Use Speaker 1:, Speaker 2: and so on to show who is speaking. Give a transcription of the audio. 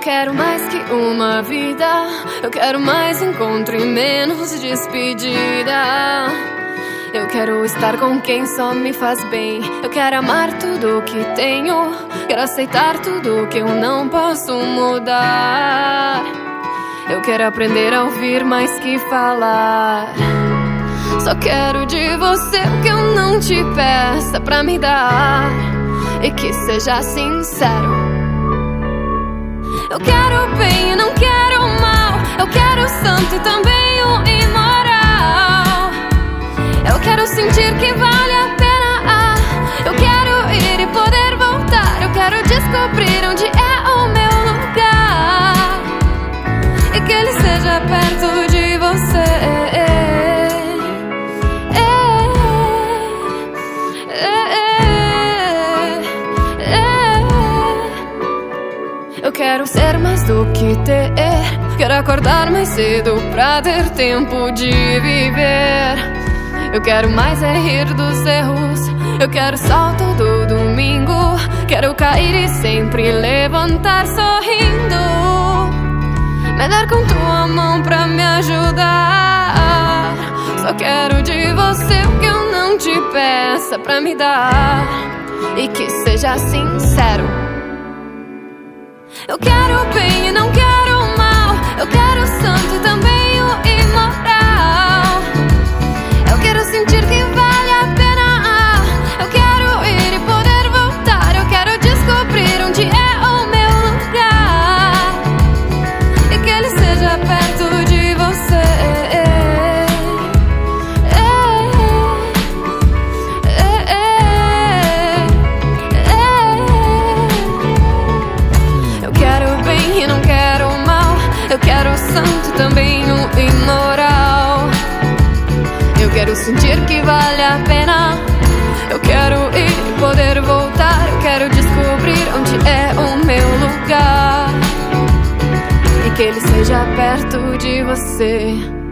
Speaker 1: quero mais que uma vida, eu quero mais encontro e menos despedida. Eu quero estar com quem só me faz bem. Eu quero amar tudo que tenho, quero aceitar tudo que eu não posso mudar. Eu quero aprender a ouvir mais que falar. Só quero de você o que eu não te peça pra me dar, e que seja sincero. Eu quero o bem e não quero o mal, eu quero o santo e também o imoral. Eu quero sentir que vale a pena, eu quero ir e poder voltar. Eu quero descobrir onde é o meu lugar, e que ele seja perto de você. Eu quero ser mais do que ter, quero acordar mais cedo pra ter tempo de viver. Eu quero mais é rir dos erros, eu quero sol todo domingo, quero cair e sempre levantar sorrindo. Me dar com tua mão pra me ajudar. Só quero de você o que eu não te peça pra me dar, e que seja sincero. Eu quero o bem e não quero o mal, eu quero o santo e também o imoral. Eu quero sentir que vale a pena, eu quero ir e poder voltar. Eu quero descobrir onde é o meu lugar, e que ele seja perto de você. Eu quero o santo, também o imoral. Eu quero sentir que vale a pena, eu quero ir e poder voltar. Eu quero descobrir onde é o meu lugar, e que ele seja perto de você.